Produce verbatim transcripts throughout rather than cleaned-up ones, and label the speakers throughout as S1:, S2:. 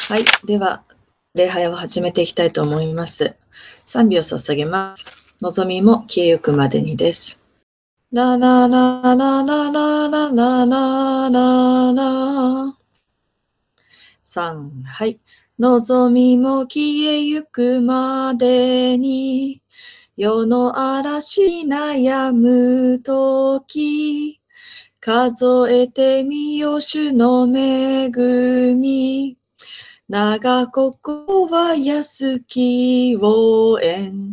S1: はい。では、礼拝を始めていきたいと思います。賛美を捧げます。望みも消えゆくまでにです。ラララララララララララさん、はい。望みも消えゆくまでに、世の嵐悩むとき、数えてみよ主の恵み。長ここは安きを縁。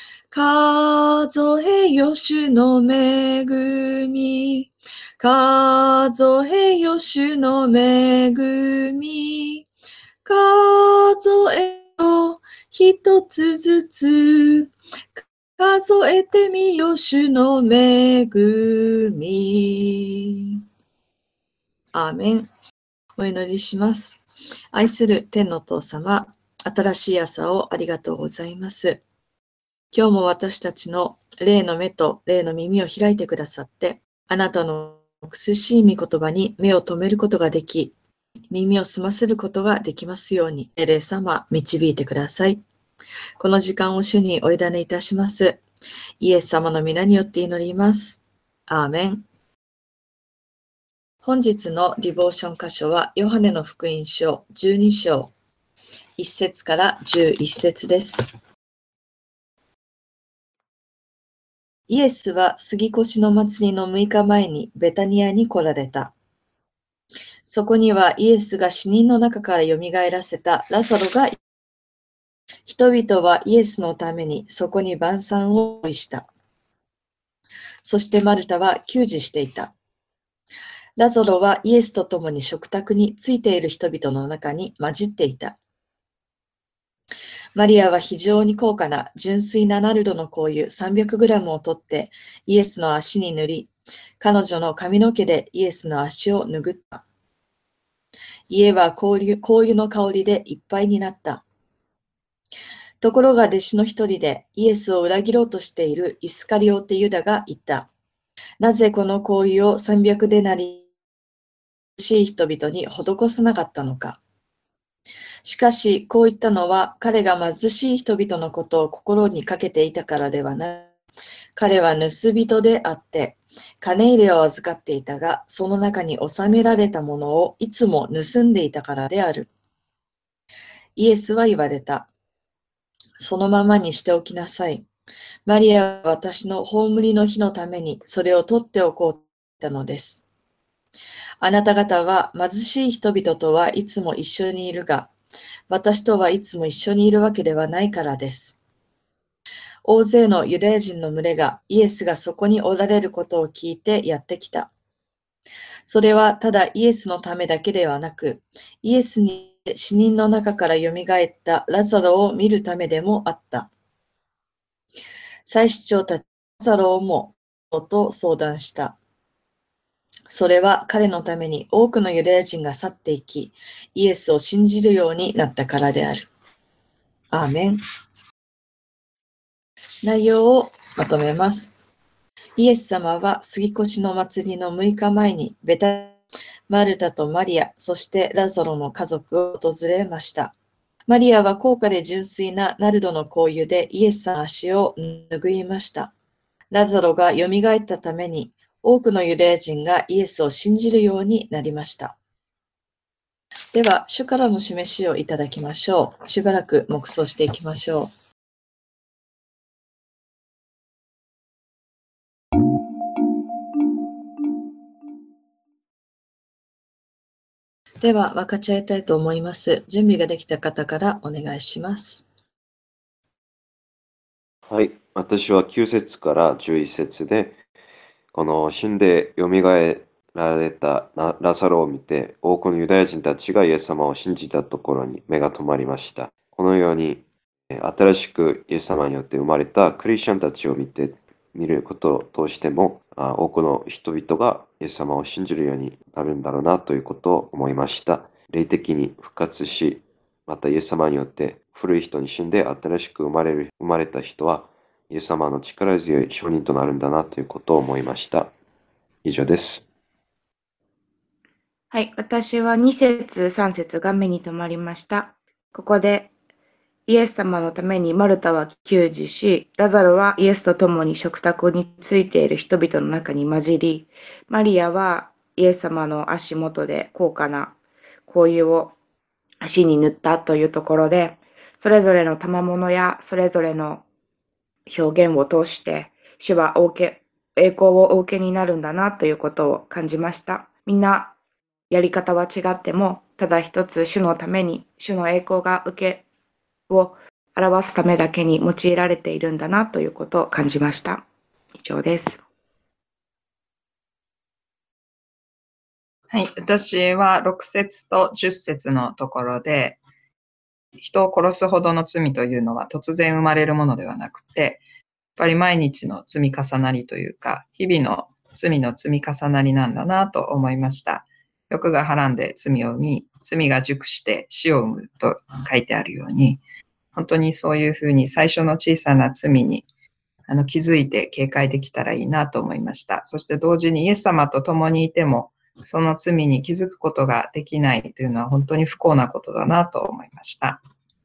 S1: 数えよ主の恵み。数えよ主の恵み。数えよ一つずつ。数えてみよ主の恵み。アーメン。お祈りします。愛する天のお父様、新しい朝をありがとうございます。今日も私たちの霊の目と霊の耳を開いてくださって、あなたの苦しい御言葉に目を留めることができ、耳を澄ませることができますように、聖霊様、導いてください。この時間を主にお委ねいたします。イエス様の皆によって祈ります。アーメン。本日のディボーション箇所は、ヨハネの福音書じゅうに章、いち節からじゅういち節です。イエスは杉越の祭りのむいかまえにベタニアに来られた。そこにはイエスが死人の中からよみがえらせたラザロがいた。人々はイエスのためにそこに晩餐を用意した。そしてマルタは給仕していた。ラザロはイエスと共に食卓についている人々の中に混じっていた。マリアは非常に高価な純粋なナルドの香油 さんびゃくグラム を取ってイエスの足に塗り、彼女の髪の毛でイエスの足を拭った。家は香油、香油の香りでいっぱいになった。ところが弟子の一人でイエスを裏切ろうとしているイスカリオテユダが言った。なぜこの香油をさんびゃくデナリしい人々に施さなかったのか。しかし、こう言ったのは彼が貧しい人々のことを心にかけていたからではない。彼は盗人であって、金入れを預かっていたが、その中に収められたものをいつも盗んでいたからである。イエスは言われた。そのままにしておきなさい。マリアは私の葬りの日のためにそれを取っておこうと言ったのです。あなた方は貧しい人々とはいつも一緒にいるが、私とはいつも一緒にいるわけではないからです。大勢のユダヤ人の群れがイエスがそこにおられることを聞いてやってきた。それはただイエスのためだけではなく、イエスに死人の中からよみがえったラザロを見るためでもあった。祭司長たちラザロをもと相談した。それは彼のために多くのユダヤ人が去っていき、イエスを信じるようになったからである。アーメン。内容をまとめます。イエス様は杉越の祭りのむいかまえにベタマルタとマリア、そしてラザロの家族を訪れました。マリアは高価で純粋なナルドの香油でイエスの足を拭いました。ラザロがよみがえったために多くのユダヤ人がイエスを信じるようになりました。では、主からの示しをいただきましょう。しばらく黙想していきましょう。では、分かち合いたいと思います。準備ができた方からお願いします。
S2: はい。私はきゅう節からじゅういち節で、この死んでよみがえられたララサロを見て、多くのユダヤ人たちがイエス様を信じたところに目が留まりました。このように、新しくイエス様によって生まれたクリスチャンたちを見て、見ることを通しても、多くの人々がイエス様を信じるようになるんだろうなということを思いました。霊的に復活し、またイエス様によって古い人に死んで新しく生まれる、生まれた人は、イエス様の力強い証人となるんだなということを思いました。以上です。
S3: はい、私はに節、さん節が目に留まりました。ここで、イエス様のためにマルタは給仕し、ラザロはイエスと共に食卓についている人々の中に混じり、マリアはイエス様の足元で高価な香油を足に塗ったというところで、それぞれの賜物やそれぞれの表現を通して、主はお受け栄光をお受けになるんだなということを感じました。みんなやり方は違っても、ただ一つ主のために、主の栄光が受けを表すためだけに用いられているんだなということを感じました。以上です。
S4: はい、私はろく節とじゅっ節のところで、人を殺すほどの罪というのは突然生まれるものではなくて、やっぱり毎日の積み重なりというか、日々の罪の積み重なりなんだなと思いました。欲がはらんで罪を生み、罪が熟して死を生むと書いてあるように、本当にそういうふうに最初の小さな罪にあの気づいて警戒できたらいいなと思いました。そして同時にイエス様と共にいても、その罪に気づくことができないというのは本当に不幸なことだなと思いました。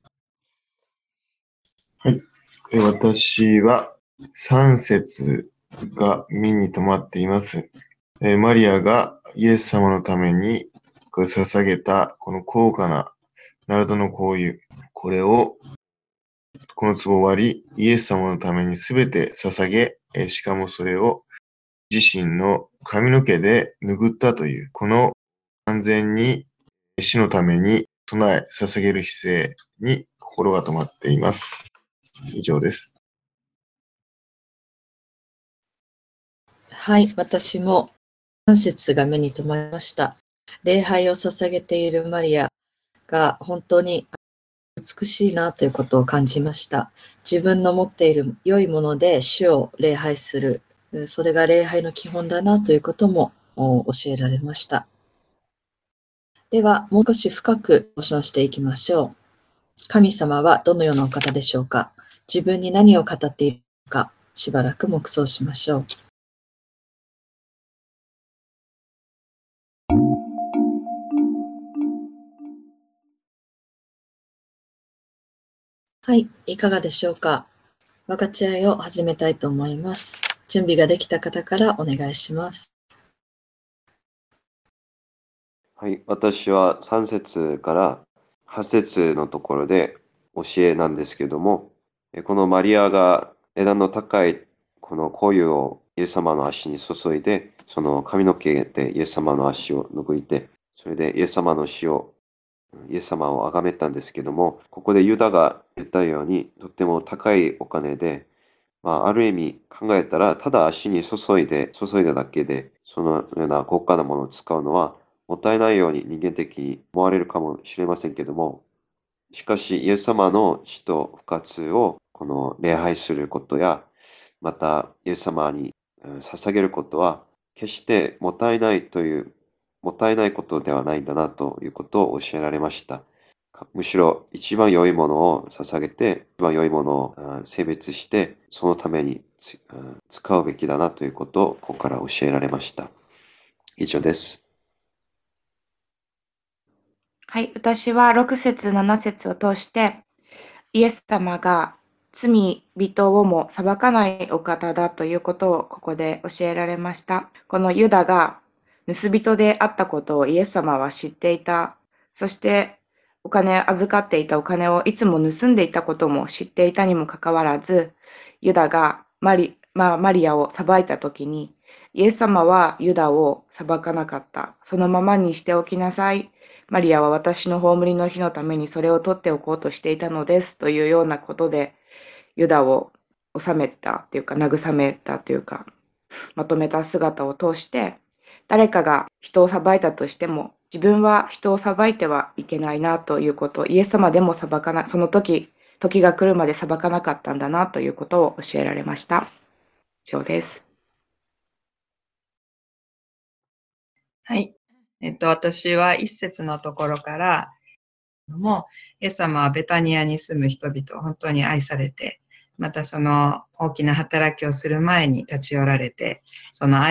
S5: はい。私はさん節が目に留まっています。マリアがイエス様のために捧げたこの高価なナルドの香油、これをこの壺を割り、イエス様のためにすべて捧げ、しかもそれを自身の髪の毛で拭ったという、この完全に死のために備え、捧げる姿勢に心が止まっています。以上です。
S1: はい、私もさん節が目に留まりました。礼拝を捧げているマリアが本当に美しいなということを感じました。自分の持っている良いもので主を礼拝する。それが礼拝の基本だなということも教えられました。では、もう少し深くお話していきましょう。神様はどのようなお方でしょうか。自分に何を語っているのか、しばらく黙想しましょう。はい、いかがでしょうか。分かち合いを始めたいと思います。準備ができた方からお願いします。
S2: はい、私はさん節からはち節のところで教えなんですけども、このマリアが枝の高いこの香油をイエス様の足に注いで、その髪の毛でイエス様の足を拭いて、それでイエス様の死を、イエス様を崇めたんですけども、ここでユダが言ったように、とっても高いお金で、まあ、ある意味考えたら、ただ足に注いで、注いだだけで、そのような高価なものを使うのは、もったいないように人間的に思われるかもしれませんけども、しかし、イエス様の死と復活をこの礼拝することや、またイエス様に捧げることは、決してもったいないという、もったいないことではないんだなということを教えられました。むしろ一番良いものを捧げて、一番良いものを性別して、そのために使うべきだなということをここから教えられました。以上です。
S3: はい、私はろく節、なな節を通して、イエス様が罪人をも裁かないお方だということをここで教えられました。このユダが盗人であったことをイエス様は知っていた。そしてお金、預かっていたお金をいつも盗んでいたことも知っていたにもかかわらず、ユダがマリ、まあ、マリアを裁いたときに、イエス様はユダを裁かなかった。そのままにしておきなさい。マリアは私の葬りの日のためにそれを取っておこうとしていたのですというようなことで、ユダを収めたというか、慰めたというか、まとめた姿を通して、誰かが人を裁いたとしても、自分は人を裁いてはいけないなということ、イエス様でも裁かな、その時、時が来るまで裁かなかったんだなということを教えられました。以上です。
S4: はい。えっと、私は一節のところから、もイエス様はベタニアに住む人々を本当に愛されて、またその大きな働きをする前に立ち寄られて、その愛を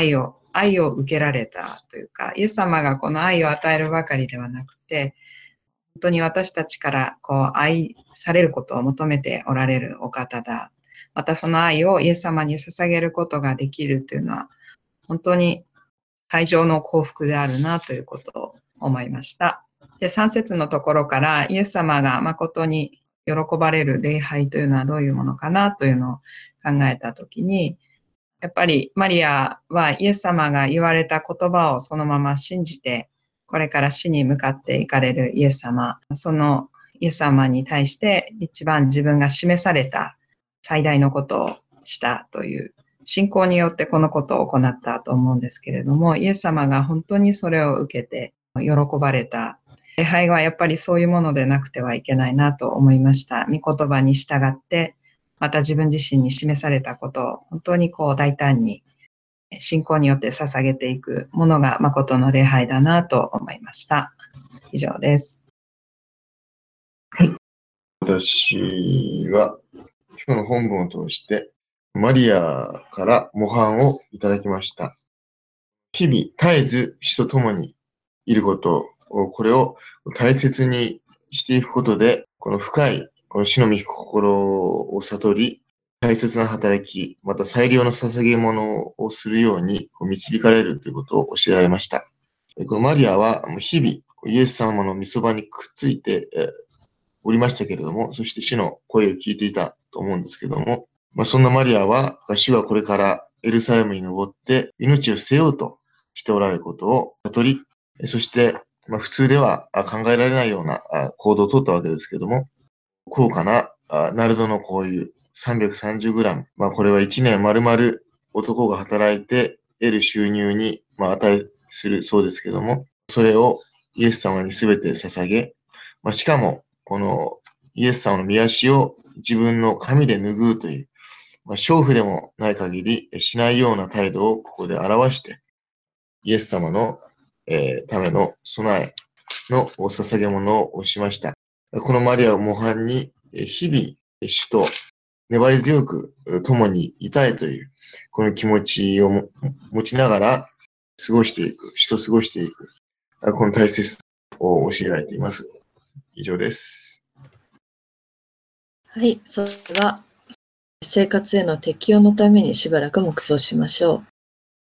S4: 愛を受けられたというか、イエス様がこの愛を与えるばかりではなくて、本当に私たちからこう愛されることを求めておられるお方だ。またその愛をイエス様に捧げることができるというのは、本当に最上の幸福であるなということを思いました。で、さん節のところからイエス様が誠に喜ばれる礼拝というのはどういうものかなというのを考えたときに、やっぱりマリアはイエス様が言われた言葉をそのまま信じて、これから死に向かっていかれるイエス様、そのイエス様に対して一番自分が示された最大のことをしたという信仰によってこのことを行ったと思うんですけれども、イエス様が本当にそれを受けて喜ばれた。礼拝はやっぱりそういうものでなくてはいけないなと思いました。御言葉に従って、また自分自身に示されたことを本当にこう大胆に信仰によって捧げていくものが誠の礼拝だなと思いました。以上です。
S5: はい。私は今日の本文を通してマリアから模範をいただきました。日々絶えず死と共にいることを、これを大切にしていくことで、この深いこの死の御心を悟り、大切な働き、また最良の捧げ物をするように導かれるということを教えられました。このマリアは日々イエス様の御そばにくっついておりましたけれども、そして死の声を聞いていたと思うんですけども、まあ、そんなマリアは、主はこれからエルサレムに登って命を捨てようとしておられることを悟り、そして、まあ、普通では考えられないような行動をとったわけですけども、高価なナルドの香油 さんびゃくさんじゅうグラム、まあ、これはいちねん丸々男が働いて得る収入にまあ値するそうですけども、それをイエス様に全て捧げ、まあ、しかもこのイエス様の御足を自分の髪で拭うという、まあ、娼婦でもない限りしないような態度をここで表して、イエス様の、えー、ための備えのお捧げ物をしました。このマリアを模範に、日々主と粘り強く共にいたいという、この気持ちを持ちながら過ごしていく、主と過ごしていく、この大切さを教えられています。以上です。
S1: はい、それでは生活への適応のためにしばらく黙想しましょう。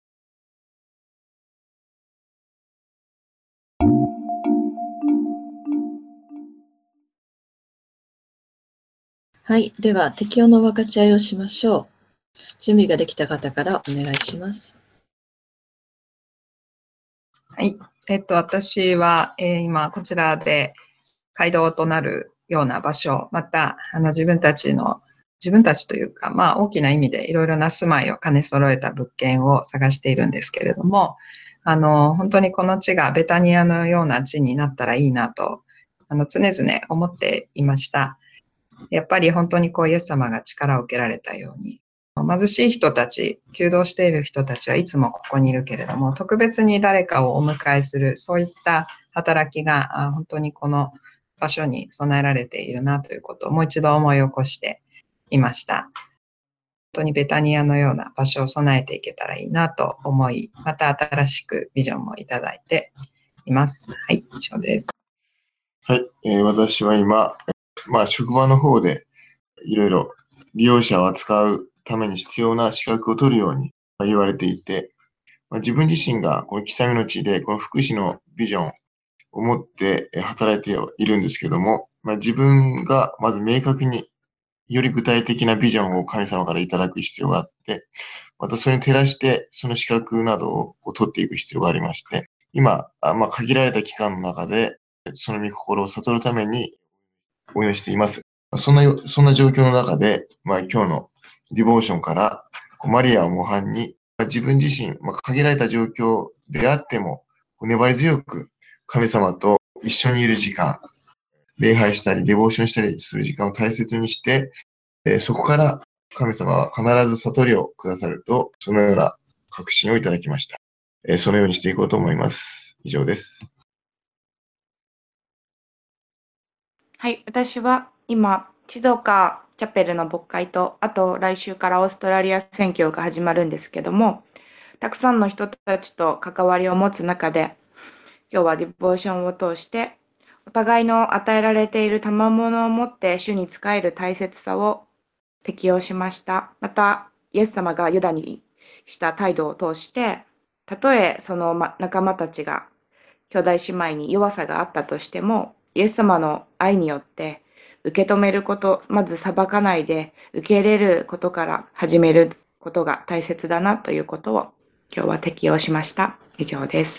S1: はい、では適応の分かち合いをしましょう。準備ができた方からお願いします。
S4: はい。えっと、私は、えー、今、こちらで街道となるような場所、また、あの、自分たちの、自分たちというか、まあ、大きな意味でいろいろな住まいを兼ね揃えた物件を探しているんですけれども、あの、本当にこの地がベタニアのような地になったらいいなと、あの、常々思っていました。やっぱり本当にこう、イエス様が力を受けられたように、貧しい人たち、求道している人たちはいつもここにいるけれども、特別に誰かをお迎えする、そういった働きが本当にこの場所に備えられているなということをもう一度思い起こしていました。本当にベタニアのような場所を備えていけたらいいなと思い、また新しくビジョンもいただいています。はい、以上です。
S5: はい、えー、私は今、まあ、職場の方でいろいろ利用者を扱うために必要な資格を取るように言われていて、まあ、自分自身がこの北見の地でこの福祉のビジョンを持って働いているんですけども、まあ、自分がまず明確により具体的なビジョンを神様からいただく必要があって、またそれに照らしてその資格などを取っていく必要がありまして、今、まあ、限られた期間の中でその御心を悟るためにお祈りしています。そんな、そんな状況の中で、まあ、今日のディボーションからマリアを模範に、自分自身、まあ、限られた状況であっても、粘り強く神様と一緒にいる時間、礼拝したり、デボーションしたりする時間を大切にして、えー、そこから神様は必ず悟りをくださると、そのような確信をいただきました。えー、そのようにしていこうと思います。以上です。
S3: はい、私は今、静岡チャペルの牧会と、あと来週からオーストラリア選挙が始まるんですけども、 たくさんの人たちと関わりを持つ中で、今日はディボーションを通して、お互いの与えられている賜物を持って主に仕える大切さを適用しました。また、イエス様がユダにした態度を通して、たとえその仲間たちが兄弟姉妹に弱さがあったとしても、イエス様の愛によって受け止めること、まず裁かないで受け入れることから始めることが大切だなということを今日は適用しました。以上です。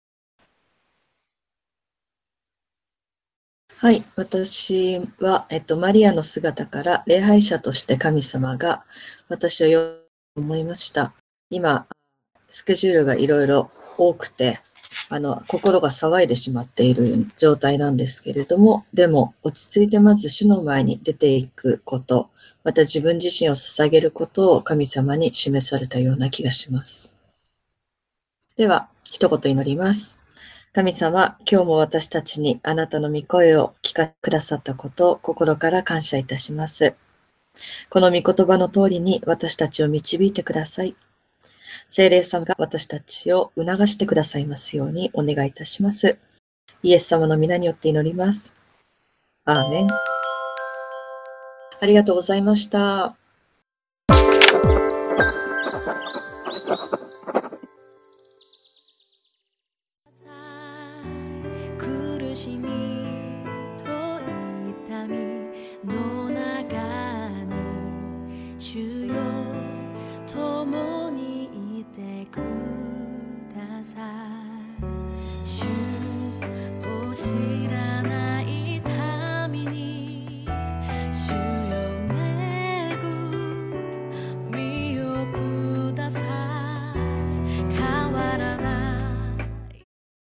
S1: はい、私は、えっと、マリアの姿から礼拝者として神様が私をよく思いました。今、スケジュールがいろいろ多くて、あの、心が騒いでしまっている状態なんですけれども、でも、落ち着いてまず主の前に出ていくこと、また自分自身を捧げることを神様に示されたような気がします。では、一言祈ります。神様、今日も私たちにあなたの御声を聞かくださったことを心から感謝いたします。この御言葉の通りに私たちを導いてください。聖霊様が私たちを促してくださいますようにお願いいたします。イエス様の皆によって祈ります。アーメン。ありがとうございました。
S6: 苦しみと痛みの中に主よ共にいてください。主を知らない民に主よ恵みをください。変わらない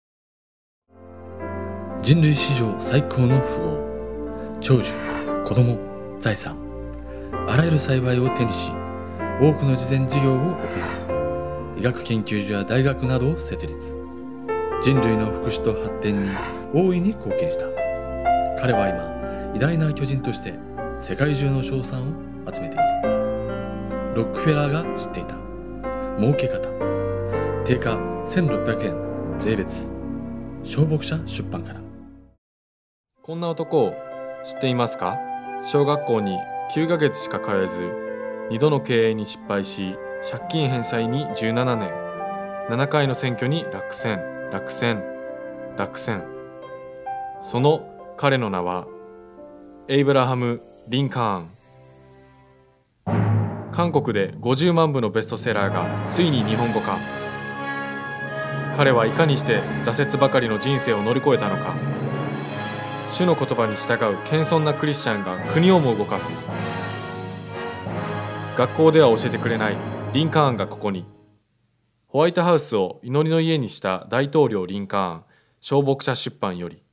S7: 人類史上最高の富豪、長寿、子供、財産、あらゆる幸いを手にし、多くの慈善事業を行い、医学研究所や大学などを設立。人類の福祉と発展に大いに貢献した。彼は今、偉大な巨人として世界中の称賛を集めている。ロックフェラーが知っていた儲け方。定価せんろっぴゃくえん税別。小牧者出版から。
S8: こんな男を知っていますか？小学校にきゅうかげつしか通えず、にどの経営に失敗し、借金返済にじゅうななねん、ななかいの選挙に落選、落選、落選。その彼の名は、エイブラハム・リンカーン。韓国でごじゅうまんぶのベストセラーがついに日本語化。彼はいかにして挫折ばかりの人生を乗り越えたのか。主の言葉に従う謙遜なクリスチャンが国をも動かす。学校では教えてくれないリンカーンがここに。ホワイトハウスを祈りの家にした大統領リンカーン、小牧者出版より。